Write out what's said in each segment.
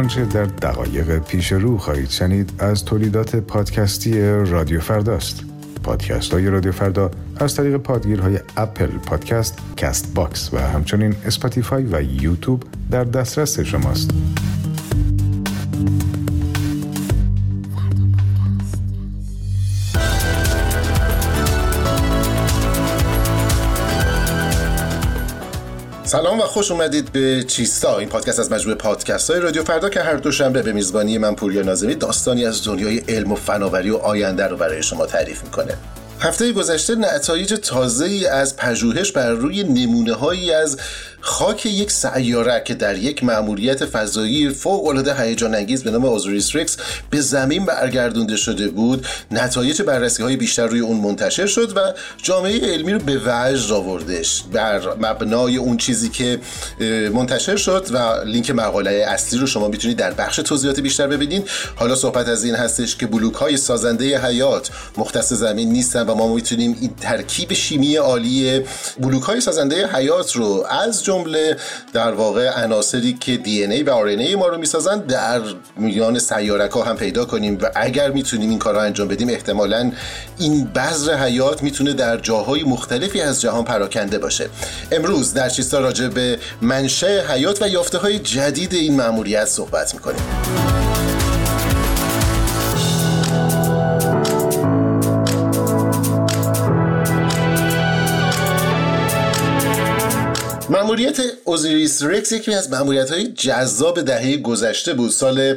آنچه در دقایق پیش رو خواهید شنید از تولیدات پادکستی رادیو فرداست. پادکست های رادیو فردا از طریق پادگیرهای اپل پادکست، کست باکس و همچنین اسپاتیفای و یوتیوب در دسترس شماست. سلام و خوش اومدید به چیستا، این پادکست از مجموعه پادکست های رادیو فردا که هر دوشنبه به میزبانی من پوریا ناظمی داستانی از دنیای علم و فناوری و آینده رو برای شما تعریف میکنه. هفته گذشته نتایج تازه‌ای از پژوهش بر روی نمونه‌هایی از خاک یک سیاره که در یک مأموریت فضایی فوق‌العاده هیجان انگیز به نام اوزیریس رکس به زمین برگردونده شده بود، نتایج بررسی‌های بیشتر روی اون منتشر شد و جامعه علمی رو به وجد آوردش. بر مبنای اون چیزی که منتشر شد و لینک مقاله اصلی رو شما میتونید در بخش توضیحات بیشتر ببینید. حالا صحبت از این هستش که بلوک‌های سازنده حیات مختص زمین نیستن و ما میتونیم این ترکیب شیمی عالی بلوک‌های سازنده حیات رو از جمله در واقع عناصری که دی ان ای و آر ان ای ما رو میسازن در میان سیاره‌ها هم پیدا کنیم و اگر میتونیم این کارا انجام بدیم احتمالاً این بذر حیات میتونه در جاهای مختلفی از جهان پراکنده باشه. امروز در چیستا راجع به منشأ حیات و یافته‌های جدید این مأموریت صحبت می‌کنیم. مأموریت اوزیریس رکس یکی از مأموریت‌های جذاب دهه گذشته بود. سال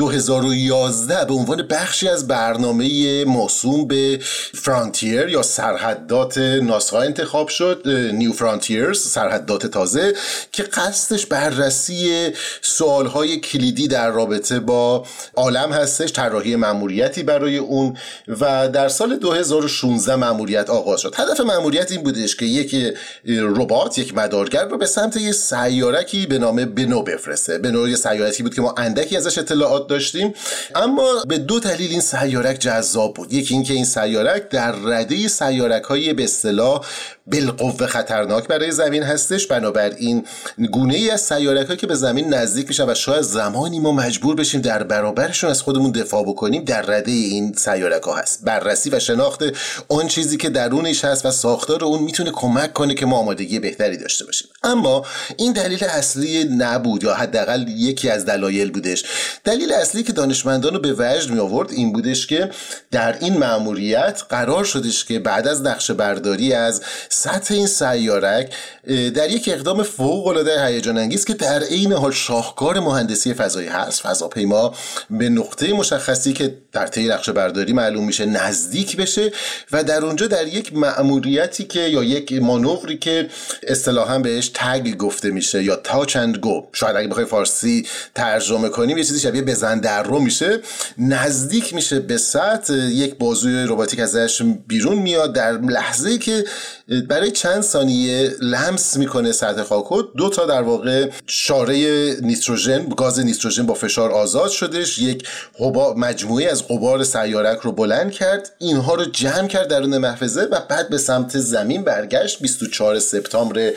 2011 به عنوان بخشی از برنامه موسوم به فرانتیر یا سرحدات ناسا انتخاب شد، نیو فرانتیرز، سرحدات تازه، که قصدش بررسی سوال‌های کلیدی در رابطه با عالم هستش، طراحی مأموریتی برای اون و در سال 2016 مأموریت آغاز شد. هدف مأموریت این بودش که یک ربات، یک مدارگر رو به سمت یه سیارکی به نام بنو بفرسته. بنو یه سیارکی بود که ما اندکی ازش اطلاعات داشتیم، اما به دو دلیل این سیارک جذاب بود. یکی این که این سیارک در رده سیارک‌های به اصطلاح بالقوه خطرناک برای زمین هستش، بنابراین گونه ای از سیارک‌ها که به زمین نزدیک میشن و شاید زمانی ما مجبور بشیم در برابرشون از خودمون دفاع بکنیم در رده این سیارک‌ها هست. بررسی و شناخت اون چیزی که درونش هست و ساختار اون میتونه کمک کنه که ما آمادگی بهتری داشته باشیم. اما این دلیل اصلی نبود، یا حداقل یکی از دلایل بودش. دلیل اصلی که دانشمندان رو به وجد می آورد این بودش که در این مأموریت قرار شدش که بعد از نقشه برداری از سطح این سیارک در یک اقدام فوق‌العاده هیجان انگیز که در عین حال شاهکار مهندسی فضایی هست، فضاپیما به نقطه مشخصی که در طی نقشه برداری معلوم میشه نزدیک بشه و در اونجا در یک مأموریتی که یا یک مانوری که اصطلاحاً بهش تگ گفته میشه یا تاچ اند گو، شاید اگه بخوای فارسی ترجمه کنیم یه چیزی شبیه بزن در رو میشه، نزدیک میشه به سطح، یک بازوی رباتیک ازش بیرون میاد، در لحظه‌ای که برای چند ثانیه لمس میکنه سطح خاک، دو تا در واقع شاره نیتروژن، گاز نیتروژن با فشار آزاد شدش، یک مجموعه از غبار سیارک رو بلند کرد، اینها رو جمع کرد درون محفظه و بعد به سمت زمین برگشت. 24 سپتامبر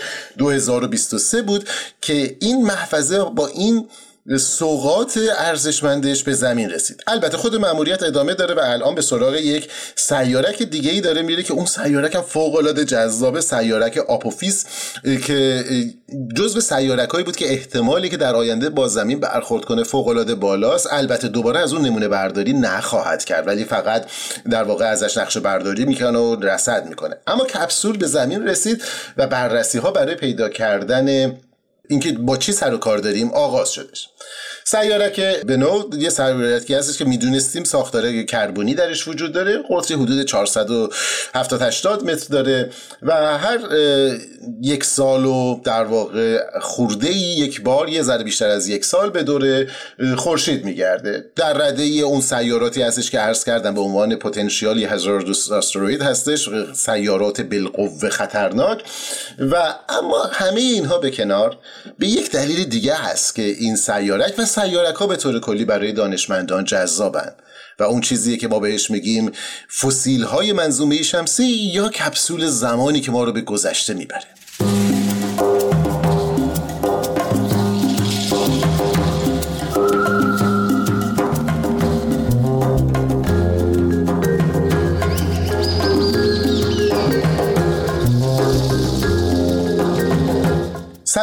2023 بود که این محفظه با این سوغات ارزشمندش به زمین رسید. البته خود مأموریت ادامه داره و الان به سراغ یک سیارک دیگه‌ای داره میره که اون سیارک هم فوق‌العاده جذابه، سیارک آپوفیس که جزو سیارکایی بود که احتمالی که در آینده با زمین برخورد کنه فوق‌العاده بالاست. البته دوباره از اون نمونه برداری نخواهد کرد، ولی فقط در واقع ازش نقشه برداری میکنه و رصد میکنه. اما کپسول به زمین رسید و بررسی‌ها برای پیدا کردن اینکه با چی سر و کار داریم آغاز شدش. سیارک بنو یه سیارکی هستش که میدونستیم ساختار کربنی درش وجود داره، قطری حدود 470-80 متر داره و هر یک سال و در واقع خورده‌ای یک بار یه ذره بیشتر از یک سال به دور خورشید میگرده. در رده اون سیاراتی هستش که عرض کردم به عنوان پتانسیالی هازاردوس آستروید هستش، سیارات بالقوه خطرناک. و اما همه اینها به کنار، به یک دلیل دیگه هست که این سیارک و سیارک ها به طور کلی برای دانشمندان جذابن و اون چیزیه که ما بهش میگیم فسیل های منظومه شمسی یا کپسول زمانی که ما رو به گذشته میبره.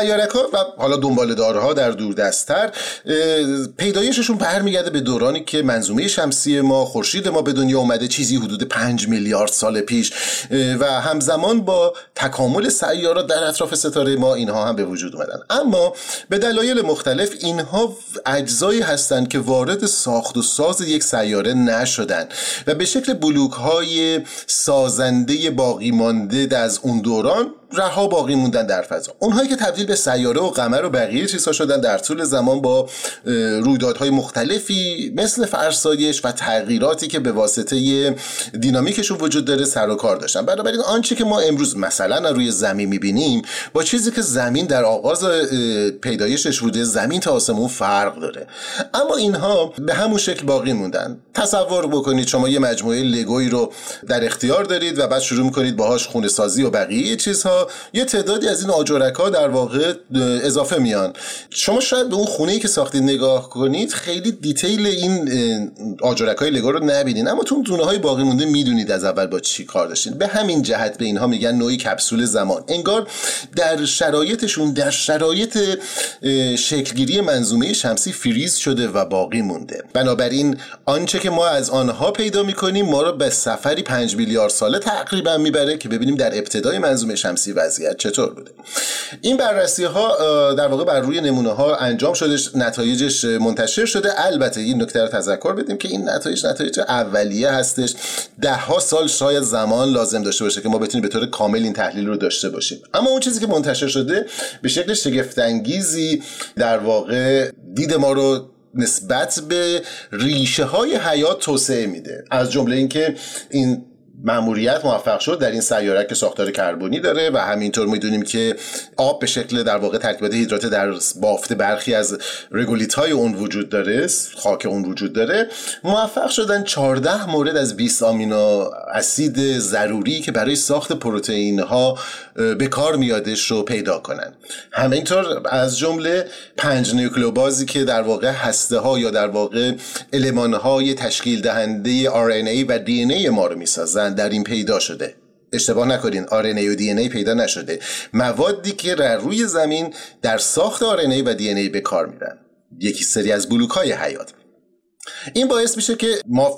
سیارک‌ها و حالا دنباله‌دارها در دوردست‌تر پیدایششون برمیگرده به دورانی که منظومه شمسی ما، خورشید ما به دنیا اومده، چیزی حدود 5 میلیارد سال پیش، و همزمان با تکامل سیارات در اطراف ستاره ما اینها هم به وجود اومدن. اما به دلایل مختلف اینها اجزایی هستند که وارد ساخت و ساز یک سیاره نشدن و به شکل بلوک‌های سازنده باقی مانده از اون دوران رها باقی موندن در فضا. اونهایی که تبدیل به سیاره و قمر و بقیه چیزها شدن در طول زمان با رویدادهای مختلفی مثل فرسایش و تغییراتی که به واسطه دینامیکشون وجود داره سر و کار داشتن. بنابراین آنچه که ما امروز مثلا روی زمین میبینیم با چیزی که زمین در آغاز پیدایشش بوده زمین تا آسمون فرق داره، اما اینها به همون شکل باقی موندن. تصور بکنید شما یه مجموعه لگویی رو در اختیار دارید و بعد شروع می‌کنید باهاش خونه سازی و بقیه چیزها، یه تعدادی از این آجرک‌ها در واقع اضافه میان. شما شاید به اون خونه‌ای که ساختید نگاه کنید خیلی دیتیل این آجرک‌های لگو رو نبینید، اما تو دونه‌های باقی مونده میدونید از اول با چی کار داشتین. به همین جهت به اینها میگن نوعی کپسول زمان. انگار در شرایطشون، در شرایط شکلگیری منظومه شمسی فریز شده و باقی مونده. بنابراین آنچه که ما از آنها پیدا می‌کنیم ما رو به سفری 5 میلیارد ساله تقریبا میبره که ببینیم در ابتدای منظومه شمسی وضعیت چطور بوده. این بررسی‌ها در واقع بر روی نمونه‌ها انجام شده، نتایجش منتشر شده. البته این نکته رو تذکر بدیم که این نتایج اولیه هستش. 10 سال شاید زمان لازم داشته باشه که ما بتونیم به طور کامل این تحلیل رو داشته باشیم. اما اون چیزی که منتشر شده به شکل شگفت‌انگیزی در واقع دید ما رو نسبت به ریشه های حیات توسعه میده. از جمله اینکه این مأموریت موفق شد در این سیاره که ساختار کربنی داره و همینطور میدونیم که آب به شکل در واقع ترکیبات هیدراته در بافت برخی از رگولیت های اون وجود داره، خاک اون وجود داره. موفق شدن 14 مورد از 20 آمینو اسید ضروری که برای ساخت پروتئین ها به کار میادش رو پیدا کنن. همینطور از جمله 5 نیوکلئوبازی که در واقع هسته ها یا در واقع المان های تشکیل دهنده RNA و DNA ما رو میسازن در این پیدا شده. اشتباه نکنین، RNA و DNA پیدا نشده، موادی که روی زمین در ساخت RNA و DNA به کار میرن، یکی سری از بلوک‌های حیات. این باعث میشه که ما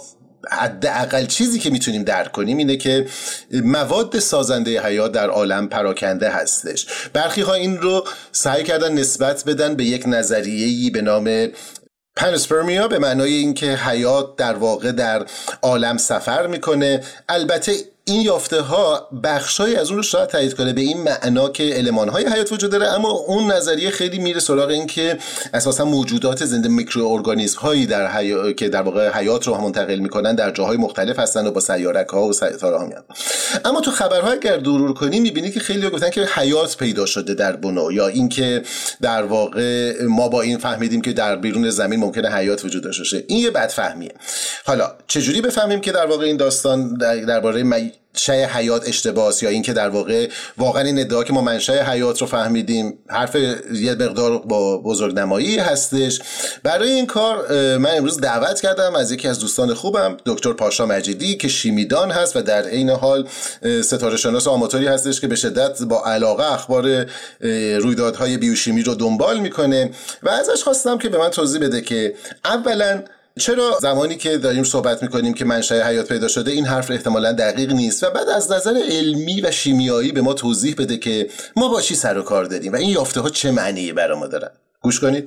حداقل چیزی که میتونیم درک کنیم اینه که مواد سازنده حیات در عالم پراکنده هستش. برخی ها این رو سعی کردن نسبت بدن به یک نظریه‌ای به نام پنسپرمیا، به معنای اینکه حیات در واقع در عالم سفر میکنه. البته این یافته ها بخشای از اون رو شاید تایید کنه به این معنا که المان های حیات وجود داره، اما اون نظریه خیلی میره سراغ این که اساسا موجودات زنده میکروارگانیسم هایی که در واقع حیات رو منتقل میکنن در جاهای مختلف هستن و با سیارک ها و ستاره ها میان. اما تو خبرها اگر مرور کنی میبینی که خیلی گفتن که حیات پیدا شده در بنو، یا این که در واقع ما با این فهمیدیم که در بیرون زمین ممکنه حیات وجود داشته باشه. این یه بدفهمیه. حالا چجوری بفهمیم که در واقع این داستان درباره منشأ حیات اشتباهه، یا این که در واقع واقعا این ادعا که ما منشأ حیات رو فهمیدیم حرف یه مقدار با بزرگنمایی هستش؟ برای این کار من امروز دعوت کردم از یکی از دوستان خوبم، دکتر پاشا مجیدی، که شیمیدان هست و در عین حال ستاره شناس آماتوری هستش که به شدت با علاقه اخبار رویدادهای بیوشیمی رو دنبال میکنه و ازش خواستم که به من توضیح بده که اولا چرا زمانی که داریم صحبت میکنیم که منشأ حیات پیدا شده این حرف احتمالاً دقیق نیست، و بعد از نظر علمی و شیمیایی به ما توضیح بده که ما با چی سر و کار داریم و این یافته ها چه معنی برای ما دارن. گوش کنید.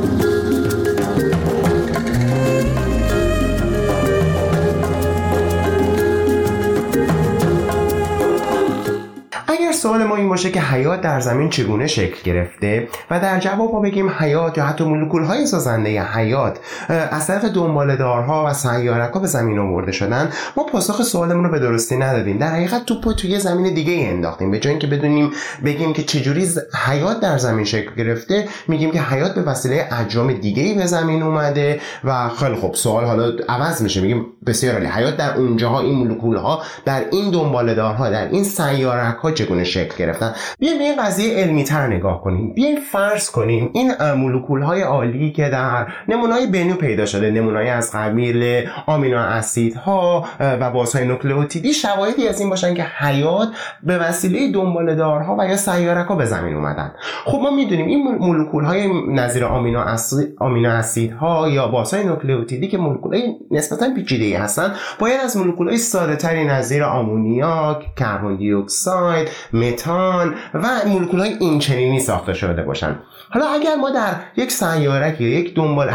سوال ما این باشه که حیات در زمین چگونه شکل گرفته و در جواب ما بگیم حیات یا حتی مولکول‌های سازنده حیات از طرف دنباله‌دارها و سیارک‌ها به زمین آورده شدن، ما پاسخ سوالمون رو به درستی ندادیم. در حقیقت توپو توی زمین دیگه انداختیم. به جای اینکه بدونیم بگیم که چجوری حیات در زمین شکل گرفته، میگیم که حیات به وسیله اجرام دیگه‌ای به زمین اومده و خیلی خب سوال حالا عوض میشه، میگیم بسیار عالی، حیات در اونجاها، این مولکول‌ها در این دنباله‌دارها، در این سیارک‌ها چگونه شکل گرفتن. بیایم به این قضیه علمی‌تر نگاه کنیم. بیایم فرض کنیم این مولکول‌های عالی که در نمونه‌های بنیو پیدا شده، نمونه‌های از قبیل آمینو اسیدها و بازهای نوکلئوتیدی، شواهدی از این باشن که حیات به وسیله دنباله‌دارها و یا سیارک‌ها به زمین اومدن. خب ما می‌دونیم این مولکول‌های نظیر آمینو اسیدها یا بازهای نوکلئوتیدی که مولکول‌های نسبتاً پیچیده‌ای هستن، باید از مولکول‌های ساده‌تری نظیر آمونیاک، کربن دی اکساید، متان و مولکول‌های اینچنینی ساخته شده باشن. حالا اگر ما در یک سیارک یا یک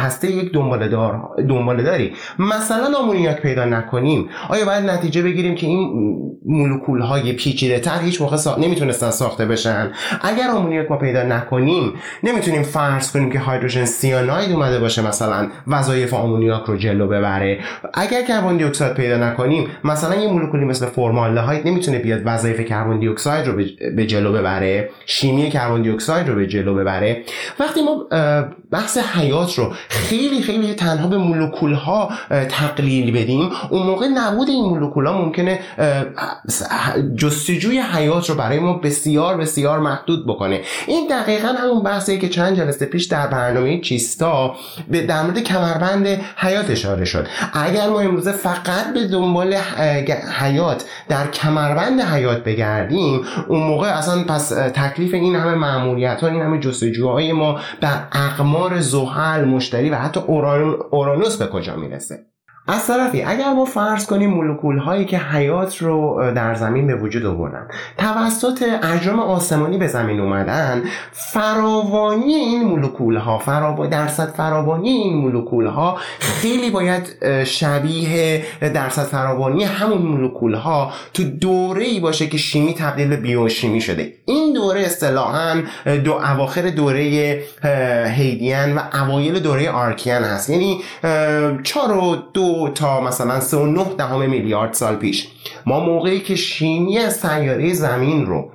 دنباله‌داری مثلا آمونیاک پیدا نکنیم، آیا باید نتیجه بگیریم که این مولکول‌های پیچیده‌تر هیچ موقع نمیتونستن ساخته بشن؟ اگر آمونیاک ما پیدا نکنیم، نمیتونیم فرض کنیم که هیدروژن سیاناید اومده باشه مثلا وظایف آمونیاک رو جلو ببره. اگر کربن دی اکساید پیدا نکنیم، مثلا یه مولکولی مثل فرمالدهاید نمیتونه بیاد وظایف کربن دی اکساید رو به جلو ببره، شیمی کربن دی اکساید رو به جلو ببره. وقتی ما بحث حیات رو خیلی خیلی تنها به مولکول‌ها تقلیل بدیم، اون موقع نبود این مولکول‌ها ممکنه جستجوی حیات رو برای ما بسیار بسیار محدود بکنه. این دقیقاً همون بحثیه که چند جلسه پیش در برنامه چیستا در مورد کمربند حیات اشاره شد. اگر ما امروزه فقط به دنبال حیات در کمربند حیات بگردیم، اون موقع اصلا پس تکلیف این همه مأموریت‌ها، این همه جستجوهای ما در اقمار زحل، مشتری و حتی اورانوس به کجا میرسه؟ از طرفی اگر ما فرض کنیم مولکول هایی که حیات رو در زمین به وجود آوردن توسط اجرام آسمانی به زمین اومدن، فراوانی این مولکول ها، درصد فراوانی این مولکول ها خیلی باید شبیه درصد فراوانی همون مولکول ها تو دوره‌ای باشه که شیمی تبدیل به بیوشیمی شده. این دوره اصطلاحاً اواخر دوره هیدیان و اوایل دوره آرکیان هست، یعنی 4.2 تا مثلا 3.9 میلیارد سال پیش. ما موقعی که شیمی از سیاره زمین رو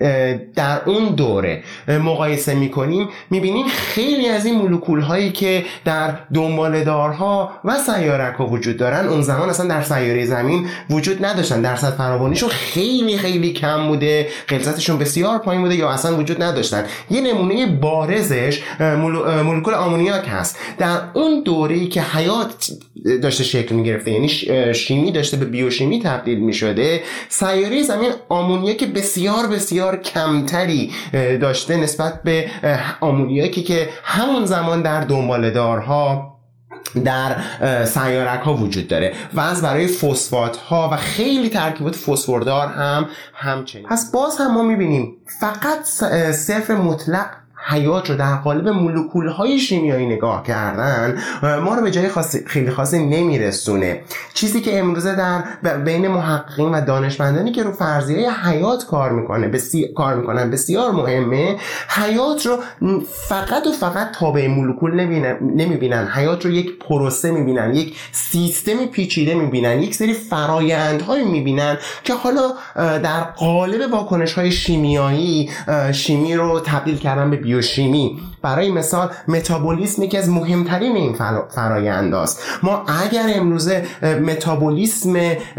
در اون دوره مقایسه میکنیم، میبینیم خیلی از این مولکول هایی که در دنباله‌دارها و سیارک ها وجود دارن اون زمان اصلا در سیاره زمین وجود نداشتن. درصد فراوانیشون خیلی خیلی کم بوده، غلظتشون بسیار پایین بوده یا اصلا وجود نداشتن. یه نمونه بارزش مولکول آمونیاک هست. در اون دوره‌ای که حیات داشته شکل میگرفته، یعنی شیمی داشته به بیوشیمی تبدیل میشده، سیاره زمین آمونیاک بسیار بسیار کمتری داشته نسبت به آمونیاکی که همون زمان در دنباله‌دارها، در سیارک ها وجود داره و از برای فسفات ها و خیلی ترکیبات فسفوردار همچنین. پس باز هم ما میبینیم فقط صفر مطلق حیات رو در قالب مولکول‌های شیمیایی نگاه کردن ما رو به جای خیلی خاصی نمیرسونه. چیزی که امروزه در بین محققین و دانشمندانی که رو فرضیه حیات کار میکنن بسیار مهمه. حیات رو فقط و فقط تابع مولکول نمیبینن، حیات رو یک پروسه میبینن، یک سیستم پیچیده میبینن، یک سری فرایندهایی میبینن که حالا در قالب واکنش‌های شیمیایی شیمی رو تبدیل کردن به بیوشیمی. برای مثال متابولیسم یکی از مهمترین این فراینداست. ما اگر امروزه متابولیسم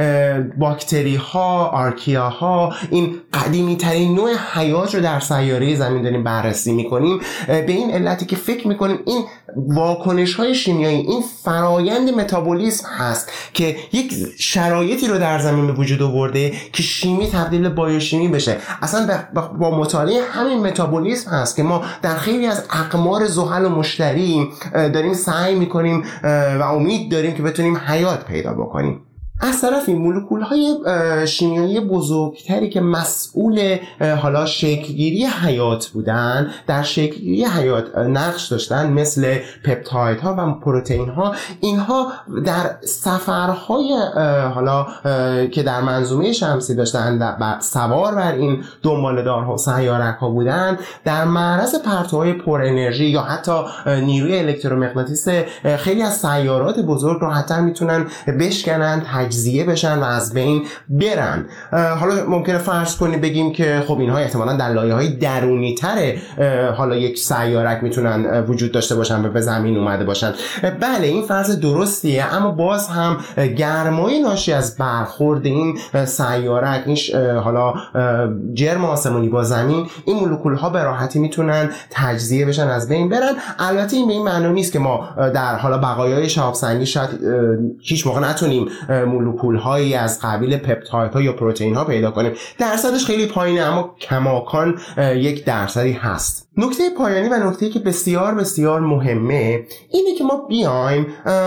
باکتری ها، آرکیا ها، این قدیمی ترین نوع حیات رو در سیاره زمین داریم بررسی میکنیم، به این علتی که فکر میکنیم این واکنش های شیمیایی، این فرایند متابولیسم هست که یک شرایطی رو در زمین به وجود آورده که شیمی تبدیل به بیوشیمی بشه. اصلا با مطالعه همین متابولیسم هست که ما در خیلی از اقمار زحل و مشتری داریم سعی میکنیم و امید داریم که بتونیم حیات پیدا بکنیم. از طرفی مولکول‌های شیمیایی بزرگتری که مسئول حالا شکلگیری حیات بودن، در شکلگیری حیات نقش داشتن، مثل پپتایدها و پروتئین‌ها، اینها در سفرهای حالا که در منظومه شمسی داشتن سوار بر این دنباله‌دارها و سیارک‌ها بودن، در معرض پرتوهای پر انرژی یا حتی نیروی الکترومغناطیس خیلی از سیارات بزرگ رو حتی میتونن بشکنن، تجزیه بشن و از بین برن. حالا ممکنه فرض کنیم بگیم که خب اینها احتمالاً در لایه‌های درونی‌تر حالا یک سیارک میتونن وجود داشته باشن و به زمین اومده باشن. بله این فرض درستیه، اما باز هم گرمای ناشی از برخورد این سیارک، این حالا جرم آسمانی با زمین، این مولکول ها به راحتی میتونن تجزیه بشن از بین برن. البته این به این معنی نیست که ما در حالا بقایای شهاب سنگی شاید هیچ موقع نتونیم مولکول هایی از قبیل پپتاید ها یا پروتئین ها پیدا کنیم. درصدش خیلی پایینه، اما کماکان 1% هست. نکته پایانی و نکته‌ای که بسیار بسیار مهمه اینه که ما بیایم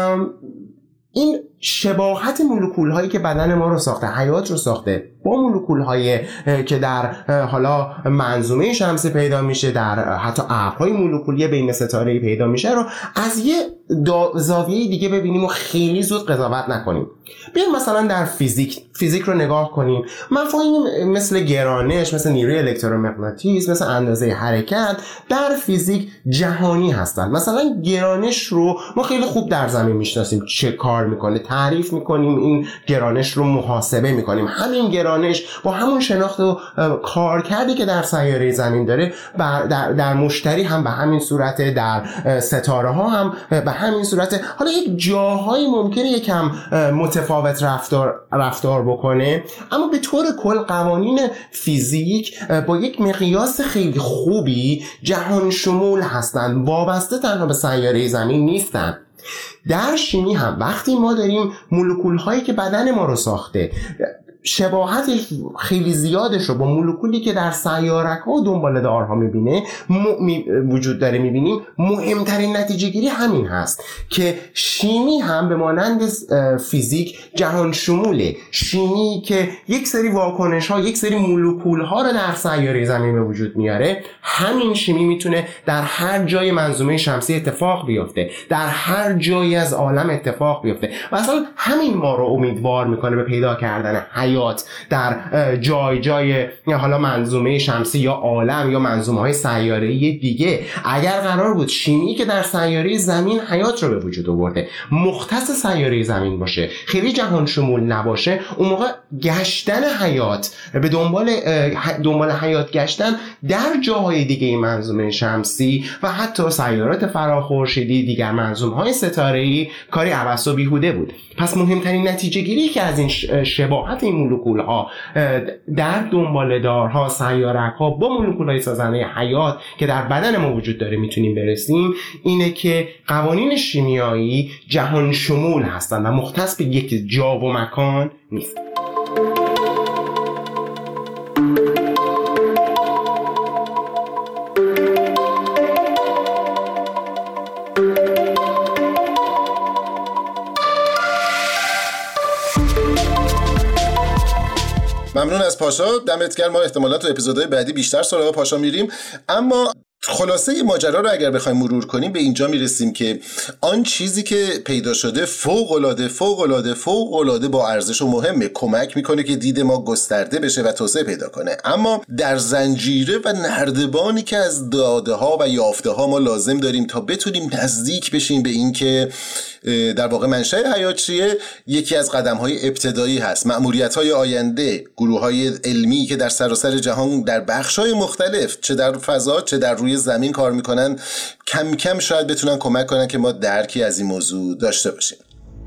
این شباهت مولکول هایی که بدن ما رو ساخته، حیات رو ساخته، با مولکول هایی که در حالا منظومه شمسی پیدا میشه، در حتی ابرهای مولکولی بین ستاره‌ای پیدا میشه رو از یه زاویه دیگه ببینیم و خیلی زود قضاوت نکنیم. بیایم مثلا در فیزیک رو نگاه کنیم. مفاهیم مثل گرانش، مثل نیروی الکترومغناطیس، مثل اندازه حرکت در فیزیک جهانی هستند. مثلا گرانش رو ما خیلی خوب در زمین میشناسیم، چه کار میکنه، تعریف میکنیم، این گرانش رو محاسبه میکنیم. همین گرانش با همون شناخت و کارکردی که در سیاره زمین داره در مشتری هم به همین صورت، در ستاره ها هم به همین صورت. حالا یک جاهایی ممکنه یکم متفاوت رفتار بکنه، اما به طور کل قوانین فیزیک با یک مقیاس خیلی خوبی جهان شمول هستند، وابسته تنها به سیاره زمین نیستند. در شیمی هم وقتی ما داریم مولکول هایی که بدن ما رو ساخته شباهت خیلی زیادش رو با مولکولی که در سیارک ها و دنباله‌دارها وجود داره میبینیم، مهمترین نتیجه گیری همین هست که شیمی هم به مانند فیزیک جهان شموله. شیمی که یک سری واکنش ها، یک سری مولکول ها رو در سیاره زمین به وجود میاره، همین شیمی میتونه در هر جای منظومه شمسی اتفاق بیفته، در هر جایی از عالم اتفاق بیفته و اصلا همین ما رو امیدوار میکنه به پیدا کردن حیات در جای حالا منظومه شمسی یا عالم یا منظومه های سیاره‌ای دیگه. اگر قرار بود شیمی که در سیاره زمین حیات رو به وجود آورده مختص سیاره زمین باشه، خیلی جهان شمول نباشه، اون موقع گشتن حیات، به دنبال حیات گشتن در جاهای دیگه منظومه شمسی و حتی سیارات فراخورشیدی، دیگر منظومه های ستاره‌ای، کاری عبث و بیهوده بود. پس مهمترین نتیجه گیری که از این شباهت این مولکول ها در دنباله‌دارها، سیارک ها با مولکول های سازنده حیات که در بدن ما وجود داره میتونیم برسیم، اینه که قوانین شیمیایی جهان شمول هستند و مختص به یک جا و مکان نیست. ممنون از پاشا، دمت گرم. ما احتمالاً تو اپیزودهای بعدی بیشتر سراغ پاشا میریم، اما خلاصه ماجرا رو اگر بخوایم مرور کنیم به اینجا میرسیم که آن چیزی که پیدا شده فوق‌العاده با ارزش و مهمه، کمک میکنه که دید ما گسترده بشه و توسعه پیدا کنه، اما در زنجیره و نردبانی که از داده ها و یافته ها ما لازم داریم تا بتونیم نزدیک بشیم به این که در واقع منشأ حیات چیه، یکی از قدم‌های ابتدایی هست. مأموریت‌های آینده، گروه‌های علمی که در سراسر جهان در بخش‌های مختلف، چه در فضا چه در روی زمین کار میکنن، کم کم شاید بتونن کمک کنن که ما درکی از این موضوع داشته باشیم.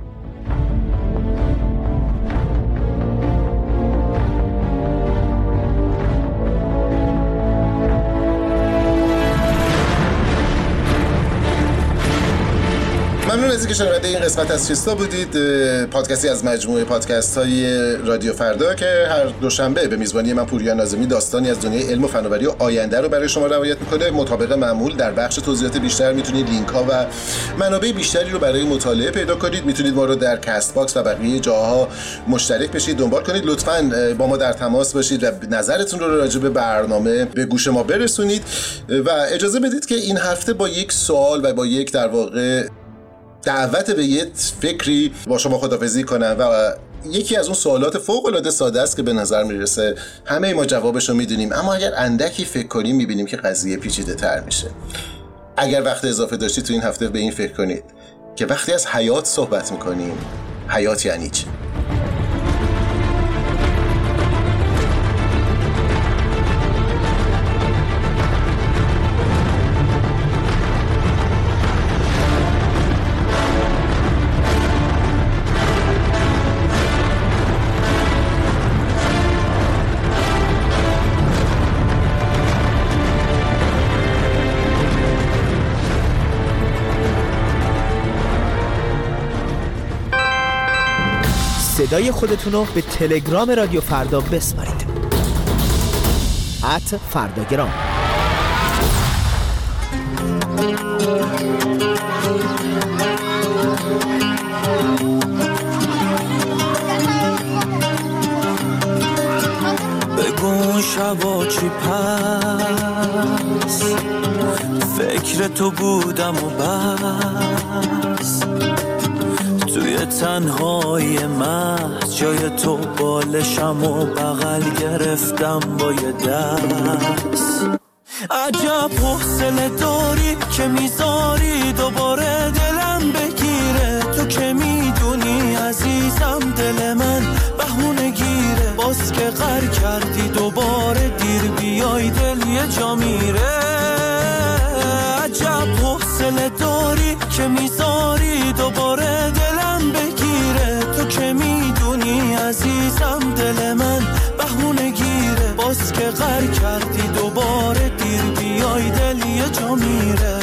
ممنون از اینکه شنونده این قسمت از چیستا بودید، پادکستی از مجموعه پادکست های رادیو فردا که هر دوشنبه به میزبانی من پوریا ناظمی داستانی از دنیای علم و فناوری و آینده رو برای شما روایت میکنه. مطابق معمول در بخش توضیحات بیشتر میتونید لینک ها و منابع بیشتری رو برای مطالعه پیدا کنید. میتونید ما رو در کست باکس و بقیه جاها مشترک بشید، دنبال کنید. لطفاً با ما در تماس باشید و نظرتون رو راجع به برنامه به گوش ما برسونید و اجازه بدید که این هفته با یک سوال و با یک در واقع دعوت به یک فکری با شما خداحافظی کنم و یکی از اون سوالات فوق‌العاده ساده است که به نظر میرسه همه ما جوابشو میدونیم، اما اگر اندکی فکر کنیم میبینیم که قضیه پیچیده تر میشه. اگر وقت اضافه داشتید تو این هفته به این فکر کنید که وقتی از حیات صحبت میکنیم، حیات یعنی چی؟ صدای خودتون رو به تلگرام رادیو فردا بسپارید. @فرداگرام. بگو شبا چی پس فکر تو بودم و بس، توی تنهای محض جای تو بالشم و بغل گرفتم با یه دست. عجب حوصله داری که میذاری دوباره دلم بگیره، تو که میدونی عزیزم دل من بهونه گیره، باز که غر کردی دوباره دیر بیای دل یه جا میره. عجب حوصله داری که میذاری دوباره دلم بگیره، تو که میدونی عزیزم دل من بهونه گیره، باز که غر کردی دوباره دیر بیای دل یه جا میره.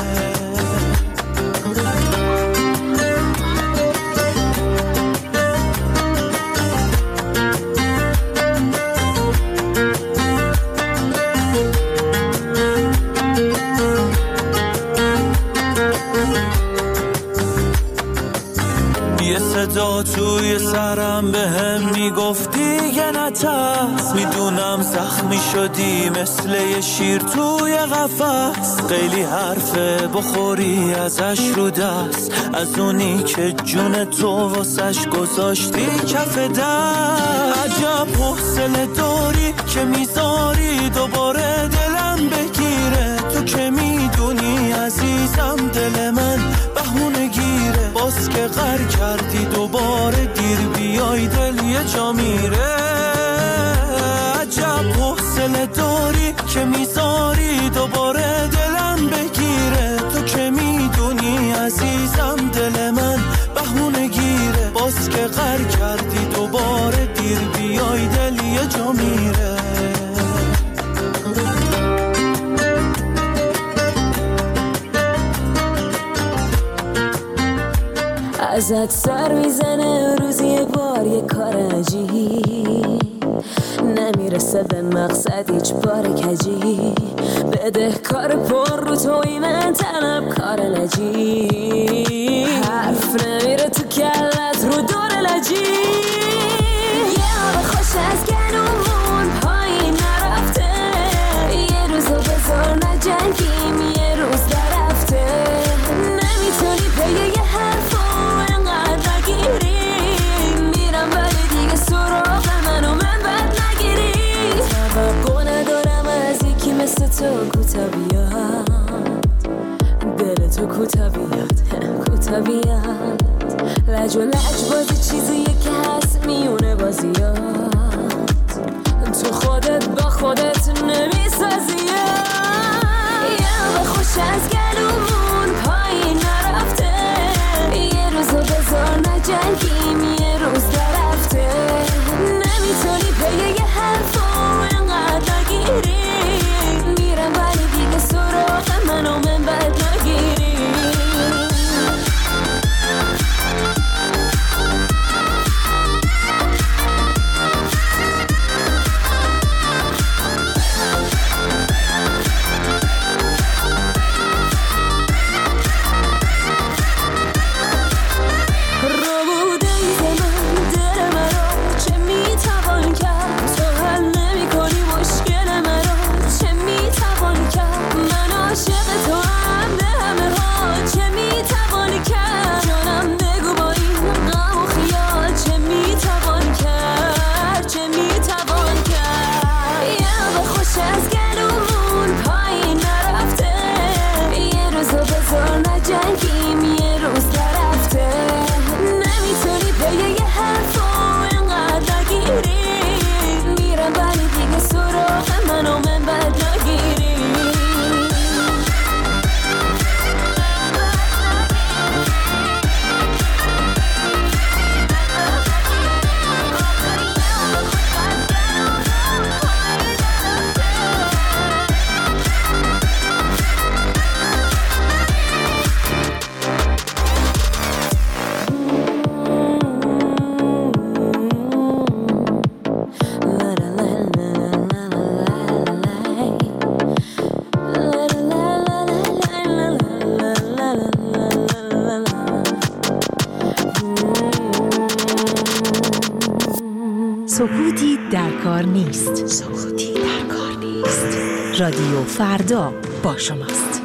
صدا توی سرم به هم میگفتی یه نترس، میدونم زخمی شدی مثل یه شیر توی قفس، خیلی حرفه بخوری ازش رو دست، از اونی که جون تو واسش گذاشتی کف دست. عجب حوصله داری که میذاری دوباره دلم بگیره، تو که میدونی عزیزم دل من بهونه گیره، باز که غر کردی دوباره دیر بیای دل یه جا میره. عجب حوصله داری که میذاری دوباره دلم بگیره، تو که میدونی عزیزم دل من بهونه گیره، باز که غر کردی دوباره دیر بیای دل یه جا میره. ازت سر میزنه روزی یه بار یه کار عجیب، نمیرسه به مقصد هیچ بار کجی، بده کار پر رو توی من طلب کار نجیب، حرف نمیره تو کلت رو دور لجی، یه آب خوش از گلومون پایین نرفته، یه روزو بذار نجنگیم یه روز درفته، نمیتونی پیه یه حرفو انقدر نگیری، میرم ولی دیگه سراغ منو من بد نگیری، توقع ندارم از یکی مثل تو کوتا بیاد، دل تو کوتا بیاد کوتا بیاد، لج و لج بازی چیزیه که هست میونه بازیات، تو خودت با خودت نمیسازیه، یه خوش از گلومون پایین نرفته، یه روزو بذار نجنگیم یه روز درفته، نمیتونی پیه یه حرفو انقدر نگیری، میرم ولی دیگه سراغ منو من بد نگیری. سکوتی در کار نیست. سکوتی در کار نیست. رادیو فردا با شماست.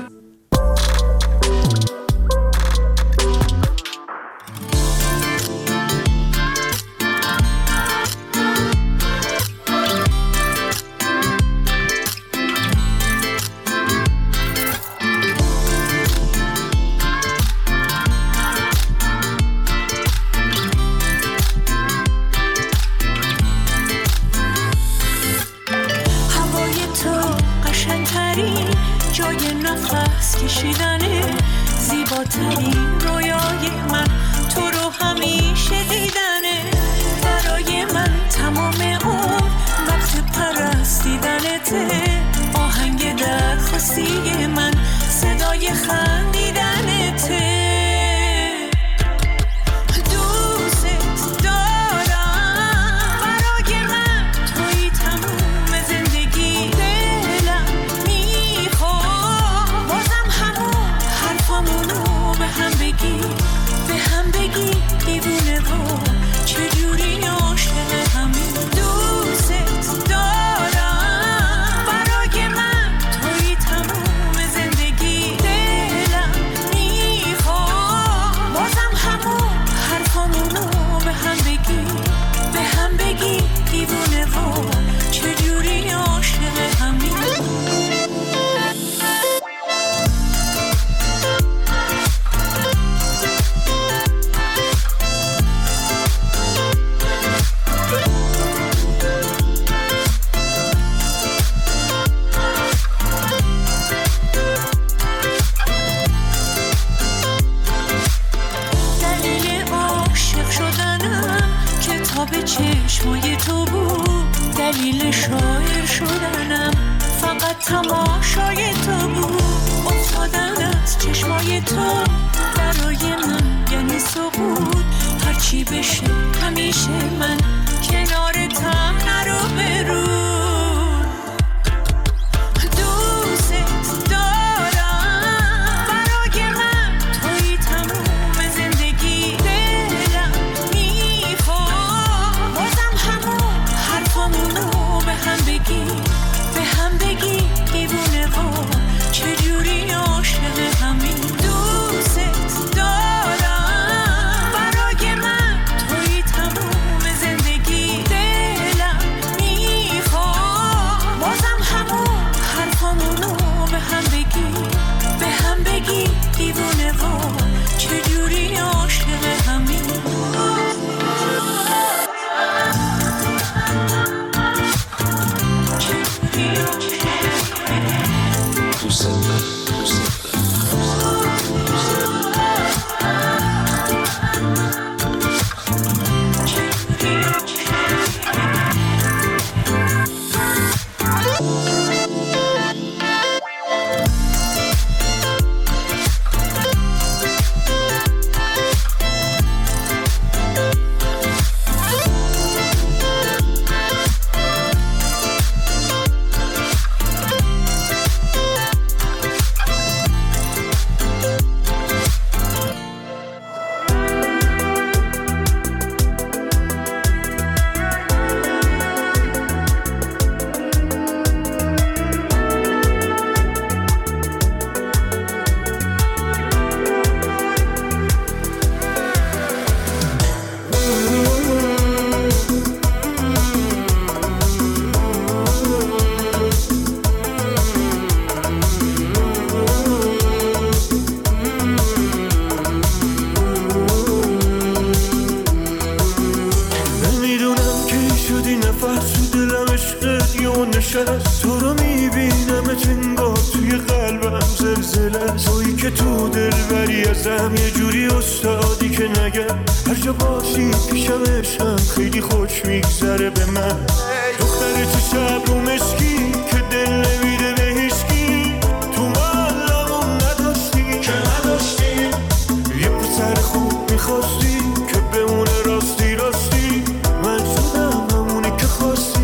تو رو میبینم انگار توی قلبم زلزله، تویی که تو دلبری ازم یه جوری استادی که نگم هر جا باشی پیشم عشقم خیلی خوش میگذره به من. دختر تو شب رو مسکی که دل نمیده به هیچکی، تو محلمون نداشتی که نداشتی یه پسر خوب میخواستی که بمونه راستی راستی، من شدم همونی که خواستی.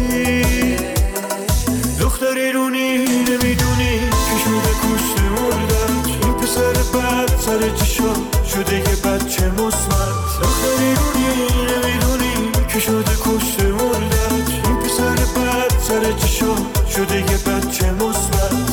دختری رونی نمیدونی که شده کشته مردت، این پسر بد سر چشا شده یه بچه مصمت. دختری رونی نمیدونی که شده کشته مردد. این پسر بد سر چشا شده یه بچه مثبت.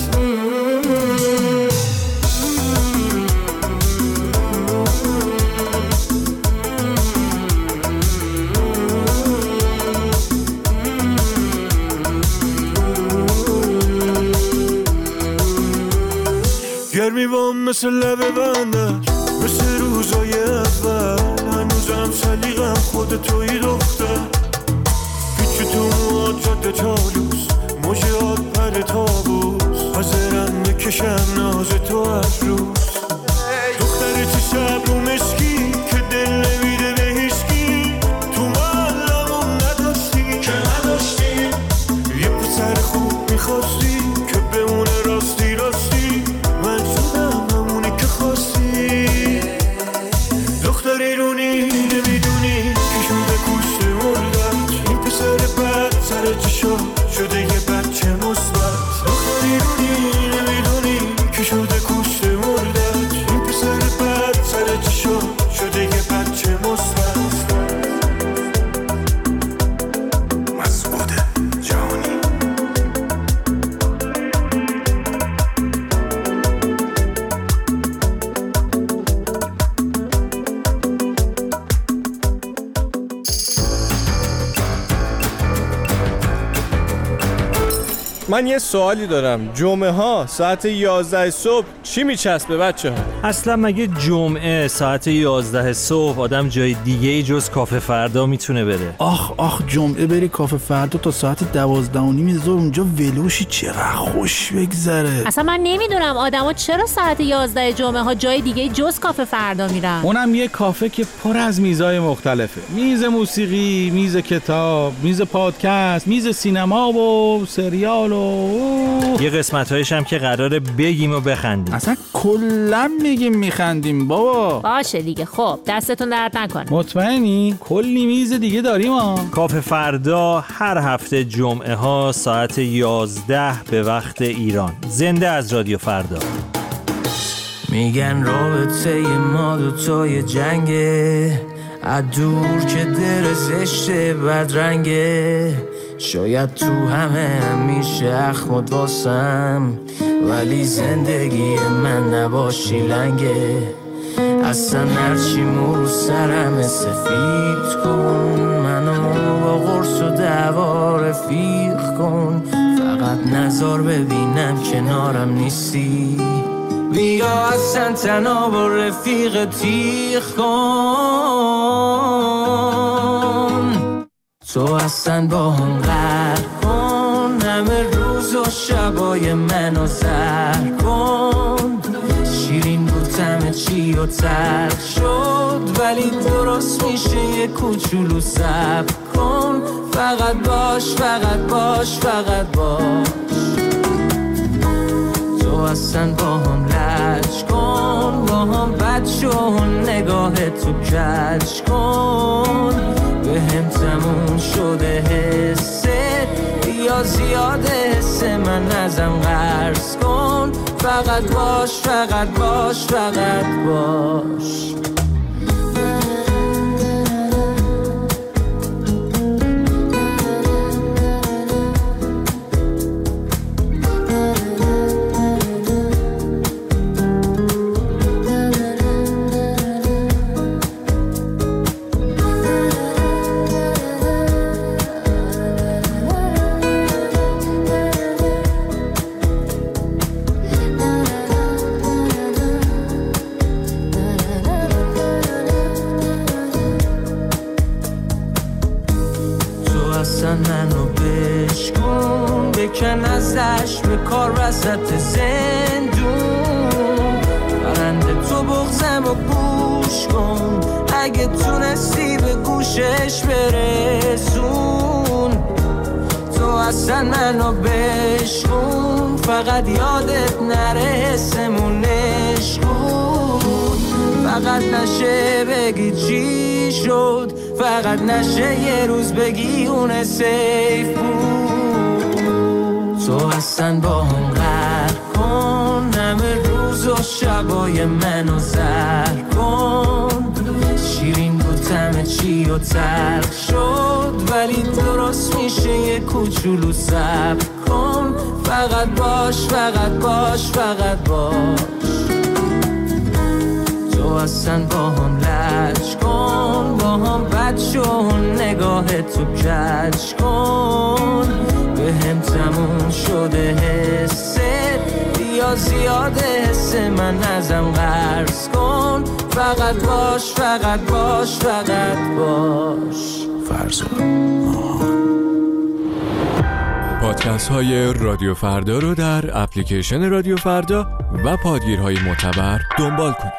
گرمی بام مثل لبه بندش، مثل روزای اول. هنوزم سلیقم خود توی دختر. پیچ تو مواد جاده چالوس، موجات پر تابوس. حاضرم بکشم ناز تو از روز. دختر تو شب رو مسکی که دل نمیده به هیچکی. تو محلمون نداشتی که نداشتی. یه پسر خوب میخواستی که بمونه راستی راستی. من شدم همونی که خواستی. دختر ایرونی نمیدونی که شده کشته مردد. این پسر بد سر چشا شده یه بچه مثبت. دختر ایرونی نمیدونی که شده کشته مردد. این پسر بد سر چشا شده یه بچه مثبت. مسعود جهانی. من یه سوالی دارم. جمعه ها ساعت 11 صبح چی میچسبه بچه ها؟ اصلا مگه جمعه ساعت 11 صبح آدم جای دیگه جز کافه فردا میتونه بره؟ آخ جمعه بری کافه فردا تا ساعت 12:30 ظهر اونجا ولوشی چقدر خوش بگذره. اصلا من نمیدونم آدما چرا ساعت 11 جمعه ها جای دیگه جز کافه فردا میرن. اونم یه کافه که پر از میزای مختلفه. میز موسیقی، میز کتاب، میز پادکست، میز سینما و سریال و یه قسمت‌هایش هم که قراره بگیم و بخندیم. اصلا کلا میگیم میخندیم بابا. باشه دیگه. خب دستتون درد نکنه. مطمئنی؟ کلی میز دیگه داریم ها. کافه فردا هر هفته جمعه ها ساعت 11 به وقت ایران. زنده از رادیو فردا. میگن رابطه ما دوتای جنگه، از دور که در زشته بدرنگه. شاید تو همه میشه اخمد واسم، ولی زندگی من نباشی لنگه. اصلا هرچی مرو سرم سفید کن، منو با قرص و دعوا رفیق کن. فقط نظر ببینم کنارم نیستی. بیا اصلا تنها با رفیق تیغ کن. تو اصلا با هم غرق کن، همه روز و شبای منو زر کن. شیرین بود همه چی و تلخ شد، ولی درست میشه یه کوچولو صبر کن. فقط باش فقط باش فقط باش. تو اصلا با هم لج کن، با هم بد شو نگاه تو کج کن. به هم تموم شده حست، یا زیاده حس من ازم قرض کن. فقط باش فقط باش فقط باش. منو بشکن، بکن ازش به کار وسط زندون. برنده تو بغزم و گوش کن، اگه تونستی به گوشش برسون. تو اصلا منو بشکن، فقط یادت نره حسمونش کن. فقط نشه بگی چی شد، فقط نشه یه روز بگی اون سیف بود. تو اصلا با هم غرق کن، همه روز و شبای منو زر کن. شیرین بود همه چی و تلخ شد، ولی درست میشه یه کوچولو صبر کن. فقط باش فقط باش فقط باش، تو اصلا با هم لج کن، با هم بد شون، نگاه تو کج کن. به هم تموم شده حست، بیا زیاده حس من ازم قرض کن. فقط باش فقط باش فقط باش. فرزان پادکست های رادیو فردا رو در اپلیکیشن رادیو فردا و پادگیرهای معتبر دنبال کنید.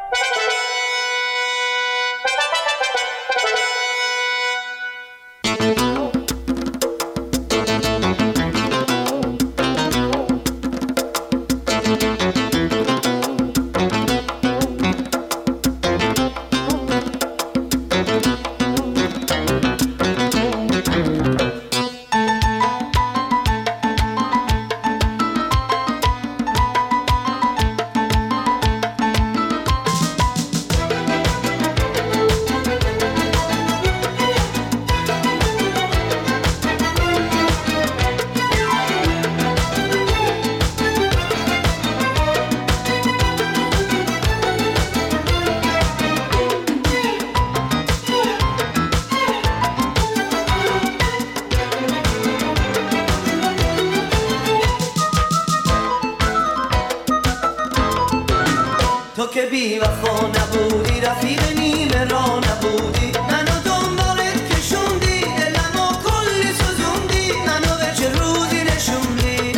تو که بی وفا نبودی، رفیق نیمه را نبودی، منو دنبالت کشوندی، دلمو کلی سوزوندی، منو به چه روزی نشوندی.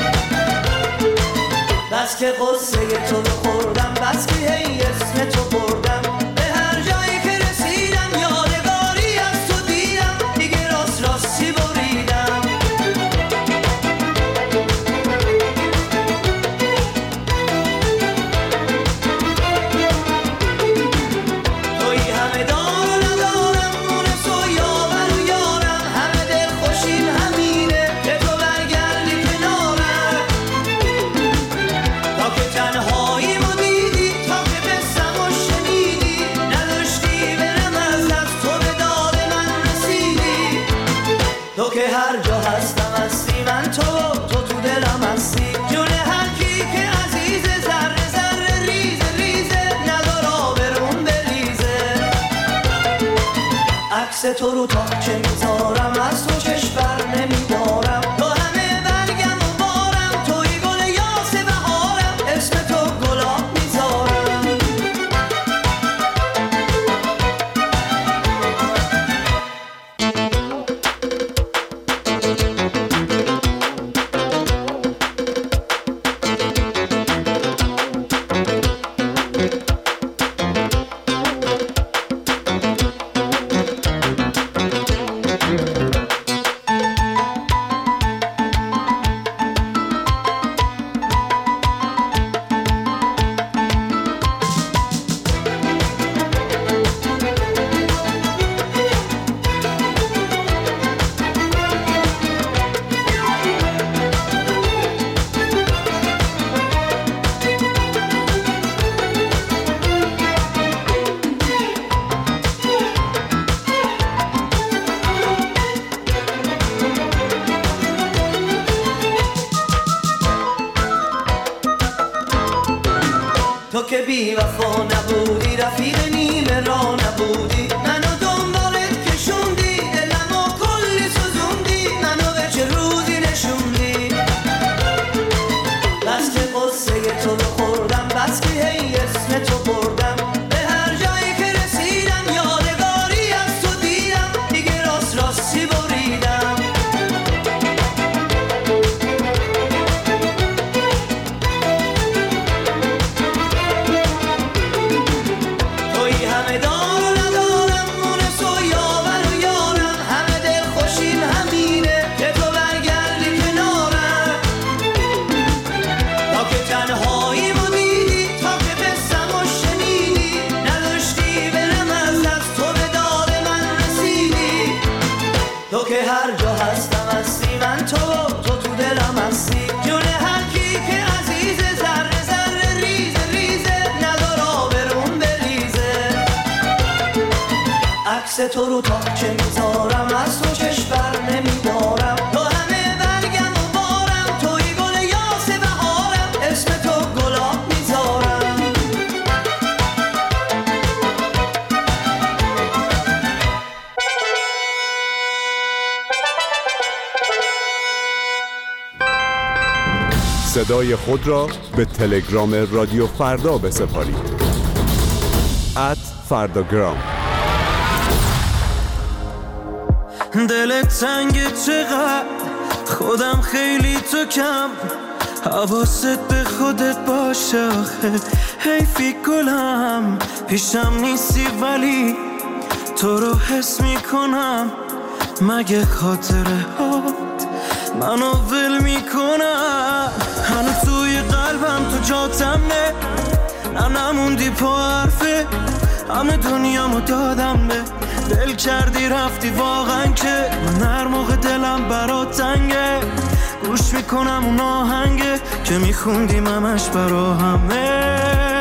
بس که قصه تو بخوردم، بس که هی اسم تو بردم، به هر جایی که رسیدم یادگاری از تو دیدم، دیگه راست راستی بریدم. تو رو تا چه میذارم، از تو چشم بر نمیدارم، تو همه برگم و بارم، توی گل یاس بهارم، اسم تو گلاب میذارم. تو که بی وفا نبودی، رفیق نیمه را نبودی، منو دنبالت کشوندی، دلمو کلی سوزوندی، منو به چه روزی نشوندی. بس که قصه تو بخوردم، بس که هی اسم تو بردم، به هر جایی که رسیدم یادگاری از تو دیدم، دیگه راست راستی بریدم. تو که هر جا هستم هستی، من تو تو دلم هستی، جون هر کی که عزیزه، ذره ذره ریزه ریزه، نداره آبرون بریزه. عکس تو رو تا چه میذارم، از تو چشم بر نمیدارم، تو همه برگم و بارم، توی گل یاس بهارم، اسم تو گلاب میذارم. صدای خود را به تلگرام رادیو فردا بسپارید. @فرداگرام. دلت تنگه چقدر، خودم خیلی تو کم، حواست به خودت باشه آخه حیفی گلم، پیشم نیستی ولی تو رو حس میکنم، مگه خاطره هات منو ول میکنم، هنو توی قلبم تو جاتم نه نموندی پا حرفه، همه دنیامو دادم به دل کردی رفتی واقعا که من هر موقع دلم برات تنگه گوش میکنم اون آهنگه که میخوندیم همش برا همه،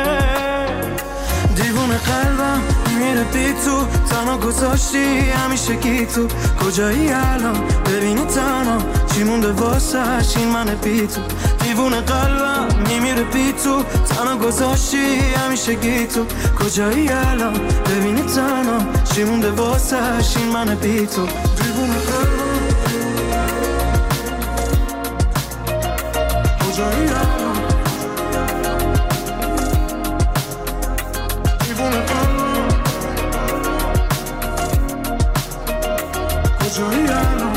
دیوونه قلبم میره بی تو، تنها گذاشتی همیشه گی تو، کجایی الان ببینی تنها چی مونده واسش این من بی تو، دیوونه قلبم میمیره بی تو، تنها گذاشتی همیشه گی تو، کجایی الان ببینی تنها چی مونده واسش این من بی تو، دیوونه قلبم کجایی الان دیوونه قلبم کجایی الان.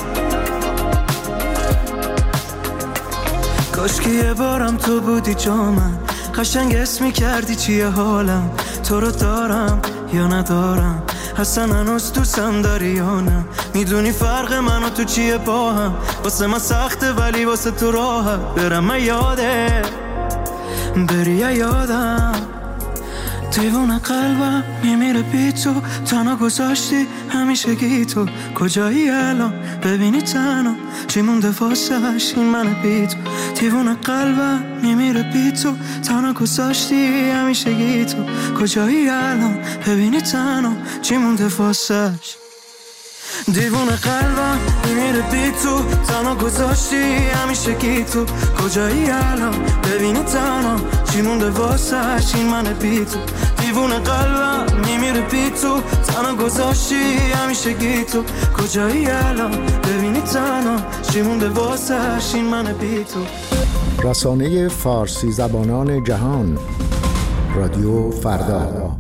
کاش که یه بارم تو بودی جا من، قشنگ اسم می‌کردی چیه حالم، تو رو دارم یا ندارم، اصلا هنوز دوستم داری یا نه، میدونی فرق من و تو چیه با هم، واسه من سخته ولی واسه تو راحت، برم من یاده بری یادم، دیوونه قلبم میمیره بی تو، تنها گذاشتی همیشه گی تو، کجایی الان ببینی تنها چی مونده واسش این من بی تو، دیوونه قلبم میمیره بی تو، تنها گذاشتی همیشه گی تو، کجایی الان ببینی تنها چی مونده واسش، دیوونه قلبم میمیره بی تو، تنها گذاشتی همیشه گی تو، کجایی الان ببینی تنها چی مونده واسش این من بی تو، دیوونه قلبم میمیره بی تو، تنها گذاشتی همیشه گی تو، کجایی الان ببینی تنها چی مونده واسش این من بی تو. رسانه فارسی زبانان جهان رادیو فردا.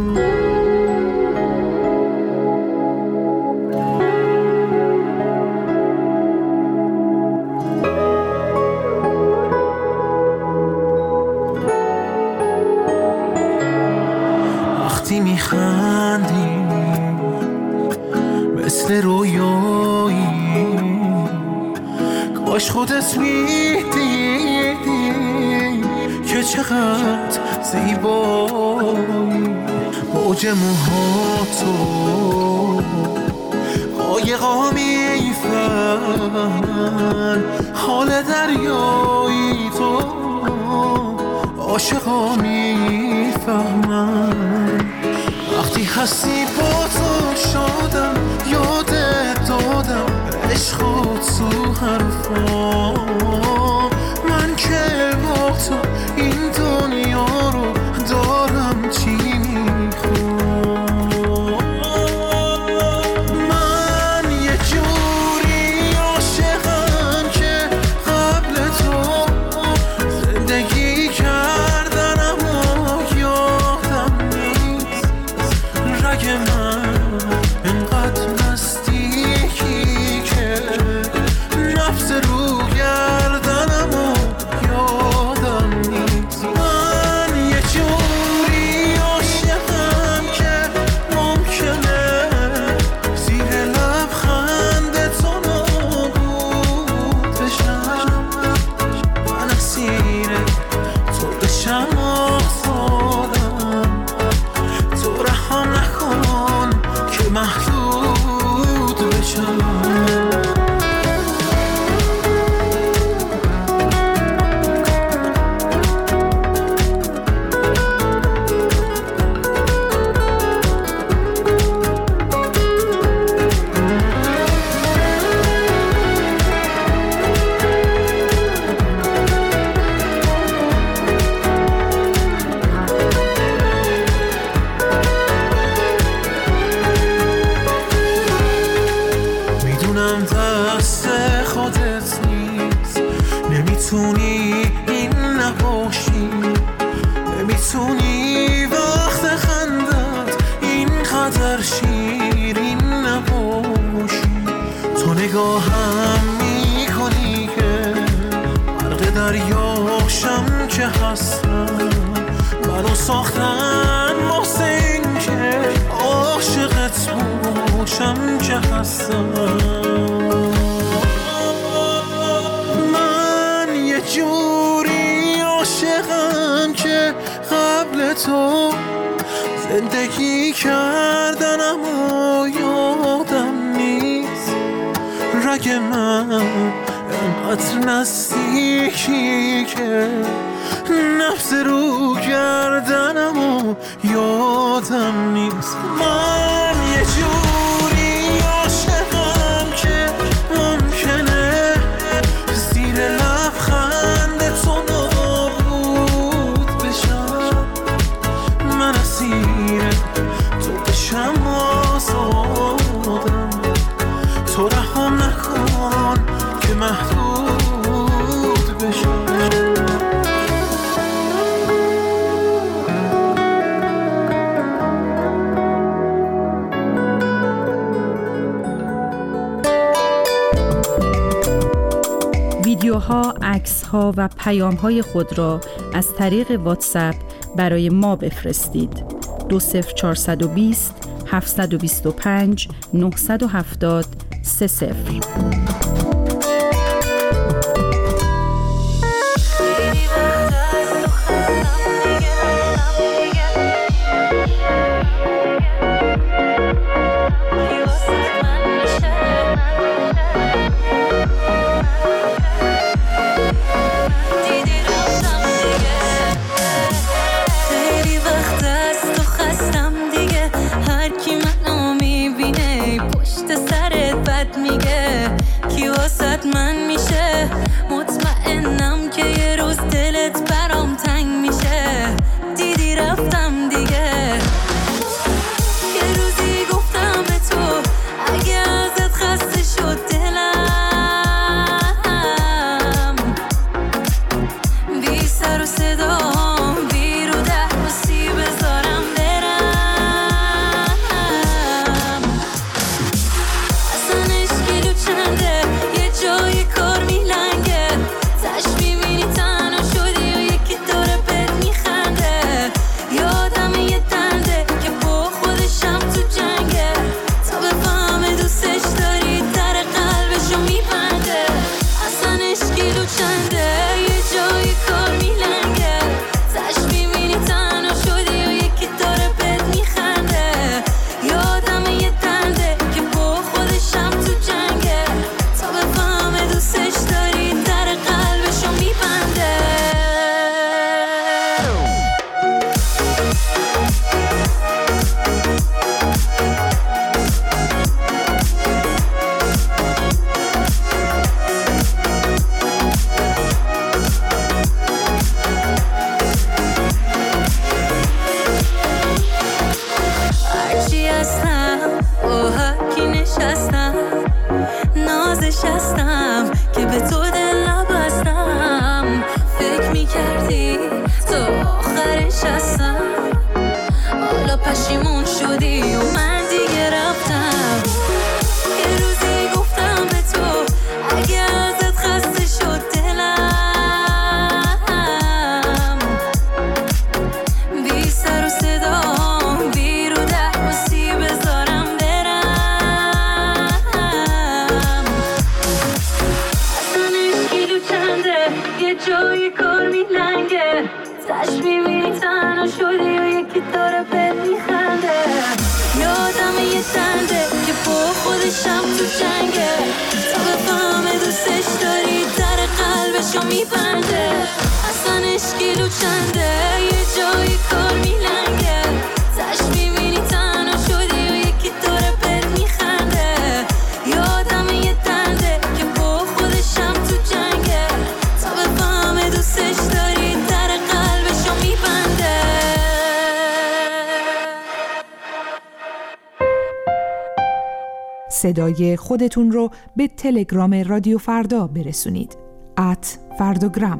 وقتی میخندی مثل رویایی، کاش خودت میدیدی که چقدر زیبایی، موج موهاتو قایقا میفهمن، حال دریایی تو عاشقا میفهمن، وقتی هستی با تو شادم، یادت دادم عشق تو حرفا، من که با تو این دنیا رو دارم چی میخوام، من یه جوری عاشقم که قبل تو زندگی کردن اما یادم نیست، رگ من انقدر نزدیکی که نفس رو گرد واسه خودت نیست. نمیتونی این نباشی، نمیتونی وقت خندت اینقدر شیرین نباشی. تو نگاهم میکنی که غرق دریاشم که هستم، منو ساختن واسه این که عاشقت باشم که هستم. من یه جوری عاشقم که قبل تو زندگی کردن اما یادم نیست. رگ من انقدر نزدیکی که نفس رو کردنم و یادم نیست. من یه جوری عاشقم که ممکنه زیر لبخند تو نابود بشم. من اسیر تو بشم آزادم، تو رحم نکن که محدود بشم. ویدیوها، عکس‌ها و پیام‌های خود را از طریق واتساپ برای ما بفرستید. 20420 725 970 30. من میشه مطمئنم که یه روز دلت برام تنگ میشه. دیدی رفتم دیگه، یه روزی گفتم به تو اگه ازت خسته شد دلم، بی سر و صدام بی رو ده بسی بذارم برم. اصلا اشکیلو چنده جای کار میلنگه، تش میبینی تنها شدی و یکی داره بهت میخنده. یادم یه دنده که با خودشم تو جنگه، تا بفهمه دوستش داری در قلبشو میبنده. اصلا اشکیلو چنده یه جای کار میلنگه، تش میبینی تنها شدی و یکی داره بهت میخنده. یادم یه دنده که با خودشم تو جنگه، دوستش داری در قلبشو میبنده. هرچی هستم با حکی نشستم، نازش هستم که به تو دل نبستم. فکر میکردی تو آخرش هستم، حالا پشیمون شدی و من دیگه رفتم. یه روزی گفتم به تو اگه ازت خسته شد دلم، بی سر و صدام بی رو ده بسی بذارم جای کار میلنگه، تش میبینی تنها شدی و یکی داره بهت میخنده. یادم یه دنده که با خودشم تو جنگه، تا بفهمه دوستش داری در قلبشو میبنده. اصلا اشکیلو چنده یه جای کار میلنگه، تش میبینی تنها شدی و یکی داره بهت میخنده. یادم یه دنده که با خودشم تو جنگه، تا بفهمه دوستش داری در قلبشو میبنده. صدای خودتون رو به تلگرام رادیو فردا برسونید. @فرداگرام.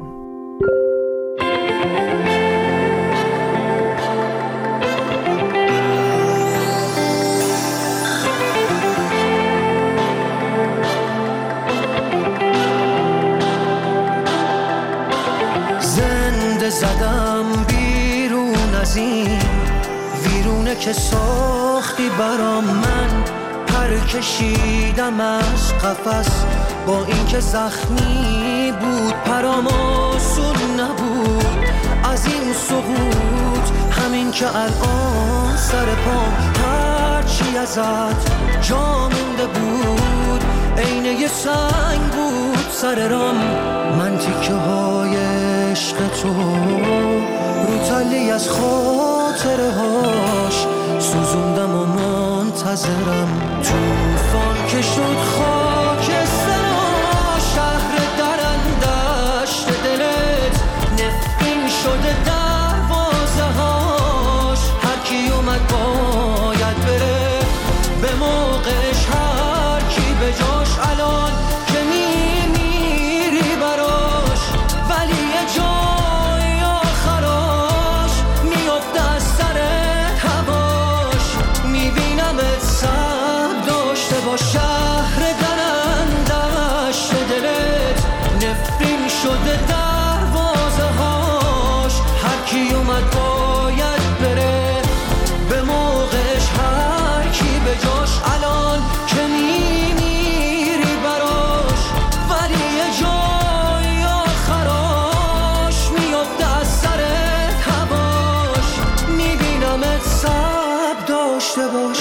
زنده زدم بیرون از این ویرونه که ساختی برام، من پر کشیدم از قفس با اینکه زخمی بود پرام آسون نبود از این سقوط، همین که الان سر پام هرچی ازت جا مونده بود عین یه سنگ بود سر رام. من تیکه های عشق تو رو تلی از خاطره هاش سوزوندم و منتظرم، توفان که شد خاک سرا شهر درندشت دلت نفرین شده دروازه هاش، هر کی اومد باید بره به موقعش، هر کی به جاش الان که میمیری براش، ولی یه جای آخراش میفته از سرت هواش، میبینمت سب داشته با شهر درندشت دلت نفرین شده دروازه هاش، هر کی اومد باید بره به موقعش، هر کی به جاش الان که میمیری براش، ولی یه جای آخراش میفته از سرت هواش، میبینمت سب داشته باش.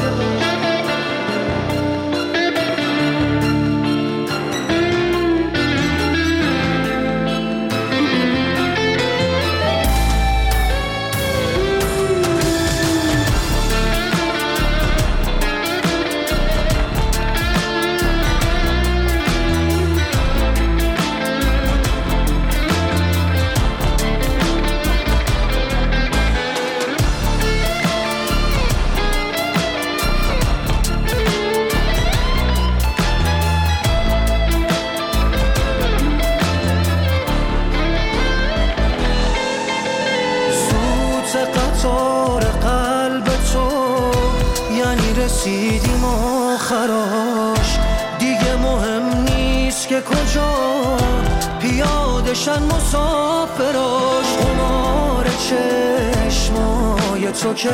رسیدیم آخراش، دیگه مهم نیست که کجا پیادشن مسافراش، قمار چشمای تو که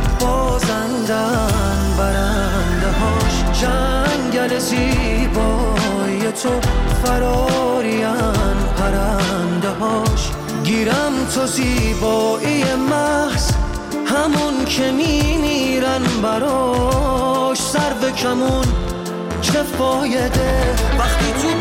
بازندن برنده هاش، جنگل زیبای تو فرارین پرنده هاش، گیرم تو زیبایی محض همون که میمیرن براش، سر به کمون چه فایده وقتی تو